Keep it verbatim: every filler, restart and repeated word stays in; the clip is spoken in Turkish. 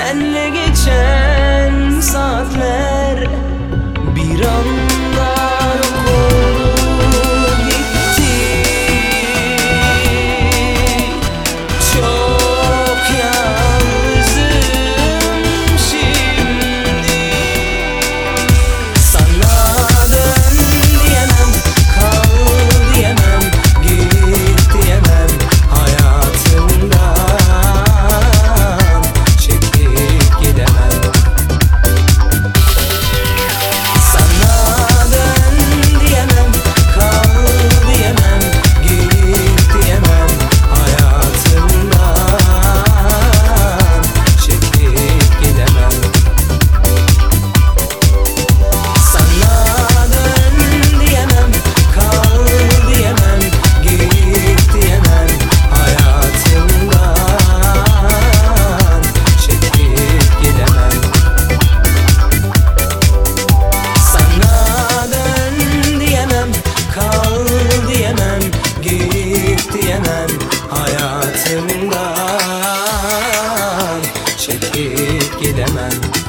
senle geçen saatler bir anda yok oldu gitti. Çok yalnızım şimdi. Sana dön diyemem, kal diyemem, git diyemem. Hayatımdan çekip gidemem. Sana dön diyemem, kal diyemem, git diyemem. Hayatımdan çekip gidemem. Sana dön diyemem, kal diyemem, git diyemem. Hayatımdan çekip gidemem. Sana dön diyemem, kal diyemem, git diyemem. Hayatımdan çekip gidemem.